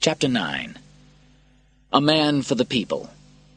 Chapter 9. A Man for the People.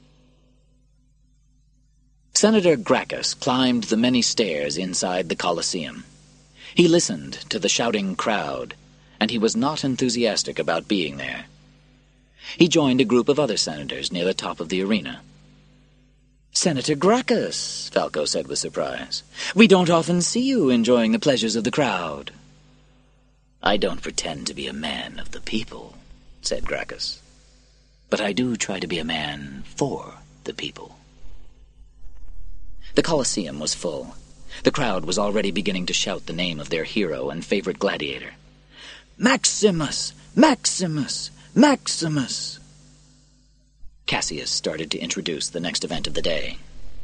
Senator Gracchus climbed the many stairs inside the Colosseum. He listened to the shouting crowd, and he was not enthusiastic about being there. He joined a group of other senators near the top of the arena. "Senator Gracchus," Falco said with surprise, "we don't often see you enjoying the pleasures of the crowd." "I don't pretend to be a man of the people," said Gracchus, "but I do try to be a man for the people." The Colosseum was full. The crowd was already beginning to shout the name of their hero and favorite gladiator. "Maximus! Maximus! Maximus!" Cassius started to introduce the next event of the day.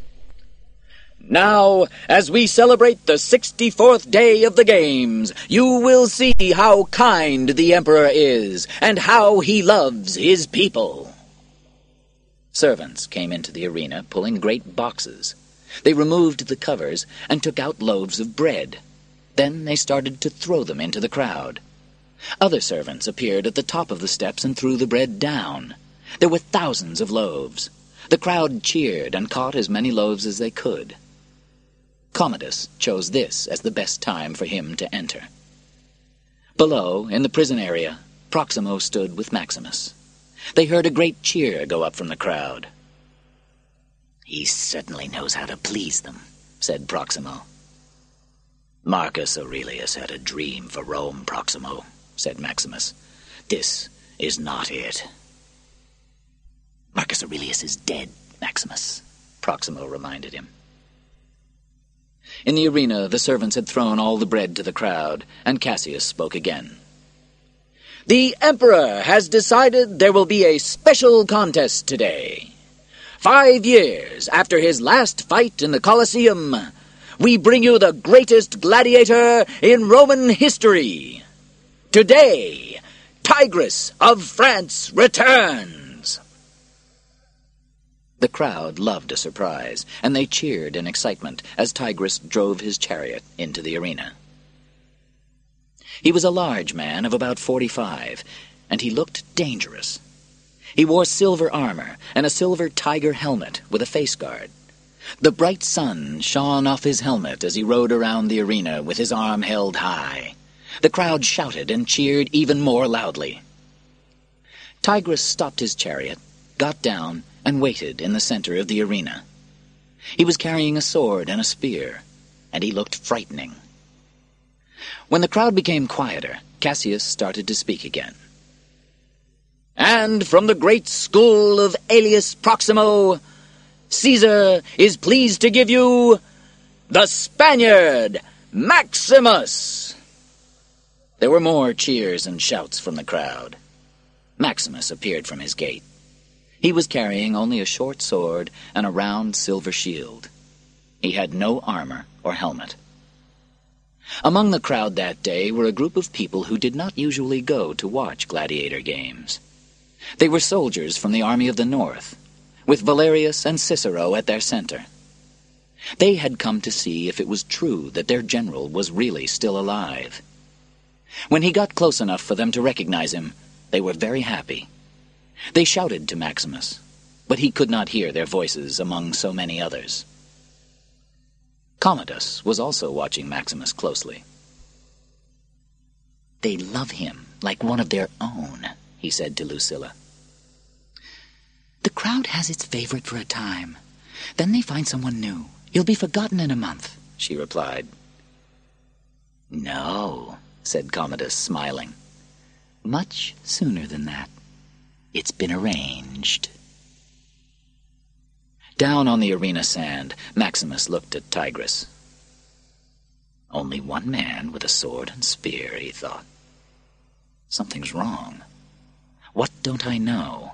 "Now, as we celebrate the 64th day of the games, you will see how kind the Emperor is, and how he loves his people." Servants came into the arena pulling great boxes. They removed the covers and took out loaves of bread. Then they started to throw them into the crowd. Other servants appeared at the top of the steps and threw the bread down. There were thousands of loaves. The crowd cheered and caught as many loaves as they could. Commodus chose this as the best time for him to enter. Below, in the prison area, Proximo stood with Maximus. They heard a great cheer go up from the crowd. "He certainly knows how to please them," said Proximo. "Marcus Aurelius had a dream for Rome, Proximo," said Maximus. "This is not it." "Marcus Aurelius is dead, Maximus," Proximo reminded him. In the arena, the servants had thrown all the bread to the crowd, and Cassius spoke again. "The Emperor has decided there will be a special contest today. 5 years after his last fight in the Colosseum, we bring you the greatest gladiator in Roman history. Today, Tigress of France returns." The crowd loved a surprise, and they cheered in excitement as Tigress drove his chariot into the arena. He was a large man of about 45, and he looked dangerous. He wore silver armor and a silver tiger helmet with a face guard. The bright sun shone off his helmet as he rode around the arena with his arm held high. The crowd shouted and cheered even more loudly. Tigress stopped his chariot, got down, and waited in the center of the arena. He was carrying a sword and a spear, and he looked frightening. When the crowd became quieter, Cassius started to speak again. "And from the great school of Aelius Proximo, Caesar is pleased to give you the Spaniard, Maximus!" There were more cheers and shouts from the crowd. Maximus appeared from his gate. He was carrying only a short sword and a round silver shield. He had no armor or helmet. Among the crowd that day were a group of people who did not usually go to watch gladiator games. They were soldiers from the army of the north, with Valerius and Cicero at their center. They had come to see if it was true that their general was really still alive. When he got close enough for them to recognize him, they were very happy. They shouted to Maximus, but he could not hear their voices among so many others. Commodus was also watching Maximus closely. "They love him like one of their own," he said to Lucilla. "The crowd has its favorite for a time. Then they find someone new. He'll be forgotten in a month," she replied. "No," said Commodus, smiling. "Much sooner than that. It's been arranged." Down on the arena sand, Maximus looked at Tigress. "Only one man with a sword and spear," he thought. "Something's wrong. What don't I know?"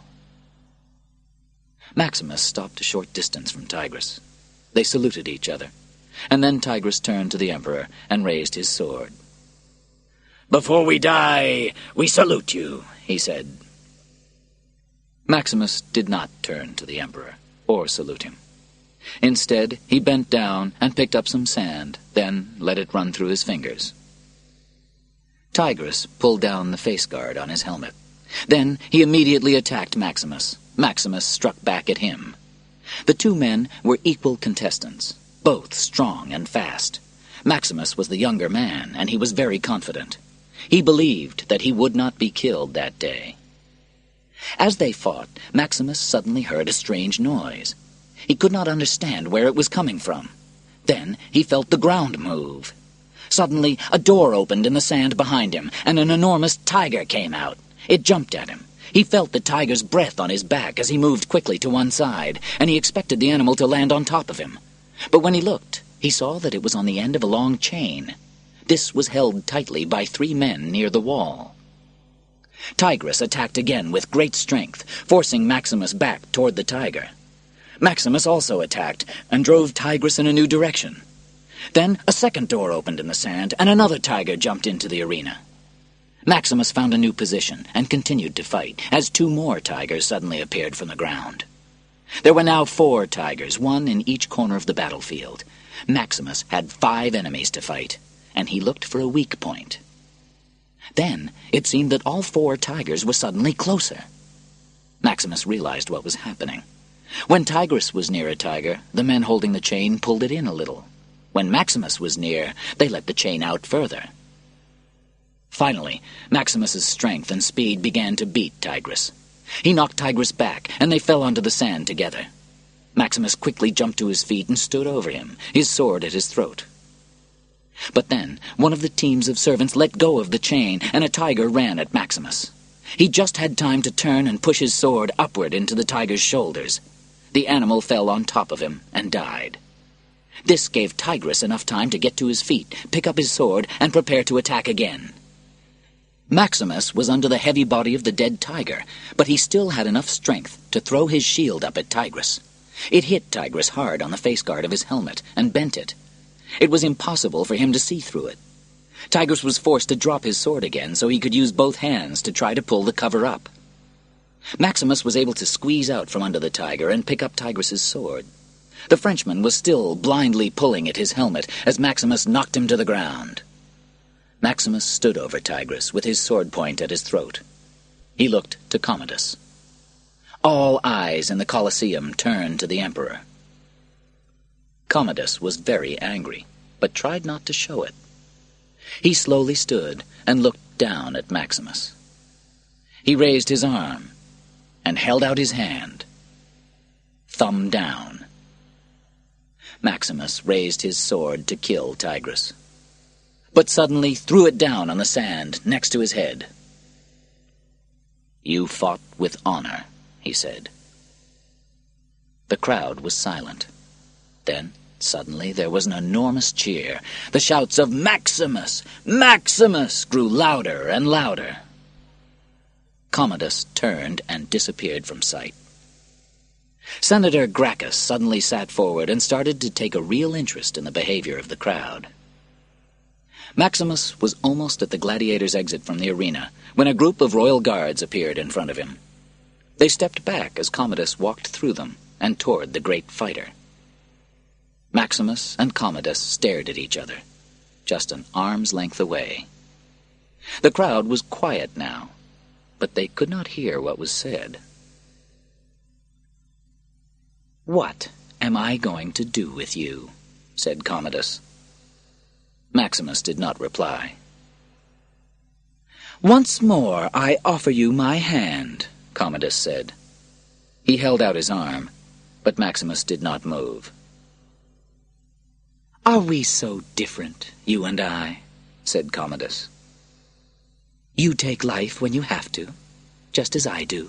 Maximus stopped a short distance from Tigress. They saluted each other, and then Tigress turned to the Emperor and raised his sword. "Before we die, we salute you," he said. Maximus did not turn to the Emperor or salute him. Instead, he bent down and picked up some sand, then let it run through his fingers. Tigress pulled down the face guard on his helmet, Then he immediately attacked Maximus. Maximus struck back at him. The two men were equal contestants, both strong and fast. Maximus was the younger man, and he was very confident. He believed that he would not be killed that day. As they fought, Maximus suddenly heard a strange noise. He could not understand where it was coming from. Then he felt the ground move. Suddenly, a door opened in the sand behind him, and an enormous tiger came out. It jumped at him. He felt the tiger's breath on his back as he moved quickly to one side, and he expected the animal to land on top of him. But when he looked, he saw that it was on the end of a long chain. This was held tightly by 3 men near the wall. Tigress attacked again with great strength, forcing Maximus back toward the tiger. Maximus also attacked and drove Tigress in a new direction. Then a second door opened in the sand, and another tiger jumped into the arena. Maximus found a new position and continued to fight, as 2 more tigers suddenly appeared from the ground. There were now 4 tigers, 1 in each corner of the battlefield. Maximus had 5 enemies to fight, and he looked for a weak point. Then it seemed that all 4 tigers were suddenly closer. Maximus realized what was happening. When Tigress was near a tiger, the men holding the chain pulled it in a little. When Maximus was near, they let the chain out further. Finally, Maximus's strength and speed began to beat Tigress. He knocked Tigress back, and they fell onto the sand together. Maximus quickly jumped to his feet and stood over him, his sword at his throat. But then one of the teams of servants let go of the chain, and a tiger ran at Maximus. He just had time to turn and push his sword upward into the tiger's shoulders. The animal fell on top of him and died. This gave Tigress enough time to get to his feet, pick up his sword, and prepare to attack again. Maximus was under the heavy body of the dead tiger, but he still had enough strength to throw his shield up at Tigress. It hit Tigress hard on the face guard of his helmet and bent it. It was impossible for him to see through it. Tigress was forced to drop his sword again so he could use both hands to try to pull the cover up. Maximus was able to squeeze out from under the tiger and pick up Tigress's sword. The Frenchman was still blindly pulling at his helmet as Maximus knocked him to the ground. Maximus stood over Tigress with his sword point at his throat. He looked to Commodus. All eyes in the Colosseum turned to the Emperor. Commodus was very angry, but tried not to show it. He slowly stood and looked down at Maximus. He raised his arm and held out his hand, thumb down. Maximus raised his sword to kill Tigress, but suddenly threw it down on the sand next to his head. "You fought with honor," he said. The crowd was silent. Then, suddenly, there was an enormous cheer. The shouts of "Maximus! Maximus!" grew louder and louder. Commodus turned and disappeared from sight. Senator Gracchus suddenly sat forward and started to take a real interest in the behavior of the crowd. Maximus was almost at the gladiators' exit from the arena when a group of royal guards appeared in front of him. They stepped back as Commodus walked through them and toward the great fighter. Maximus and Commodus stared at each other, just an arm's length away. The crowd was quiet now, but they could not hear what was said. "What am I going to do with you?" said Commodus. Maximus did not reply. "Once more I offer you my hand," Commodus said. He held out his arm, but Maximus did not move. "Are we so different, you and I?" said Commodus. "You take life when you have to, just as I do."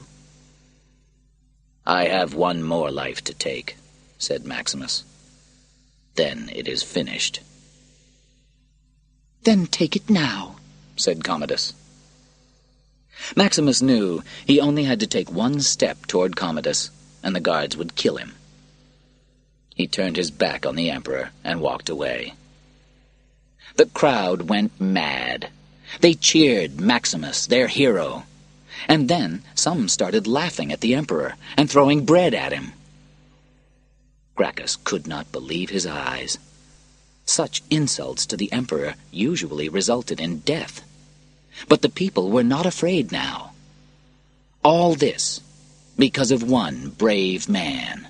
"I have one more life to take," said Maximus. "Then it is finished." "Then take it now," said Commodus. Maximus knew he only had to take one step toward Commodus, and the guards would kill him. He turned his back on the Emperor and walked away. The crowd went mad. They cheered Maximus, their hero. And then some started laughing at the Emperor and throwing bread at him. Gracchus could not believe his eyes. Such insults to the Emperor usually resulted in death. But the people were not afraid now. All this because of one brave man.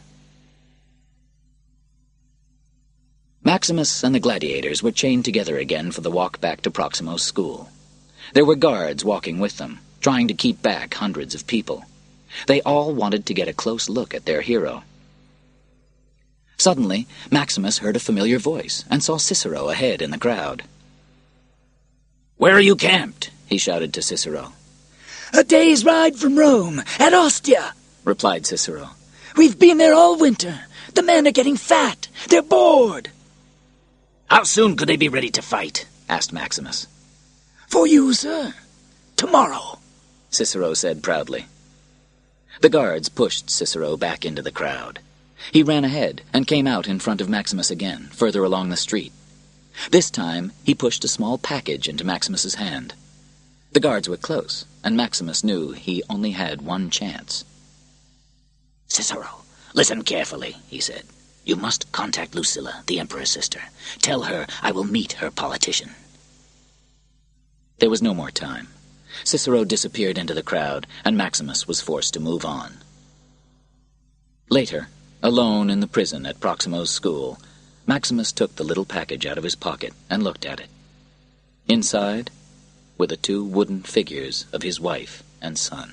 Maximus and the gladiators were chained together again for the walk back to Proximo's school. There were guards walking with them, trying to keep back hundreds of people. They all wanted to get a close look at their hero. Suddenly, Maximus heard a familiar voice and saw Cicero ahead in the crowd. "Where are you camped?" he shouted to Cicero. "A day's ride from Rome, at Ostia," replied Cicero. "We've been there all winter. The men are getting fat. They're bored." "How soon could they be ready to fight?" asked Maximus. "For you, sir, tomorrow," Cicero said proudly. The guards pushed Cicero back into the crowd. He ran ahead and came out in front of Maximus again, further along the street. This time, he pushed a small package into Maximus's hand. The guards were close, and Maximus knew he only had one chance. "Cicero, listen carefully," he said. "You must contact Lucilla, the Emperor's sister. Tell her I will meet her politician." There was no more time. Cicero disappeared into the crowd, and Maximus was forced to move on. Later, alone in the prison at Proximo's school, Maximus took the little package out of his pocket and looked at it. Inside were the 2 wooden figures of his wife and son.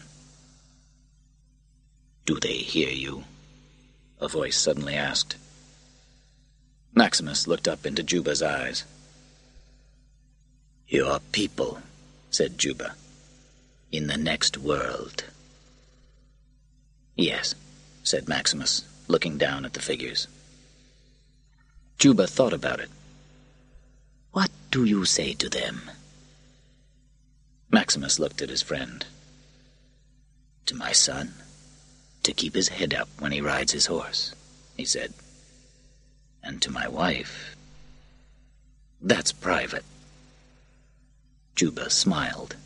"Do they hear you?" a voice suddenly asked. Maximus looked up into Juba's eyes. "Your people," said Juba, "in the next world." "Yes," said Maximus, looking down at the figures. Juba thought about it. "What do you say to them?" Maximus looked at his friend. "To my son, to keep his head up when he rides his horse," he said. "And to my wife, that's private." Juba smiled.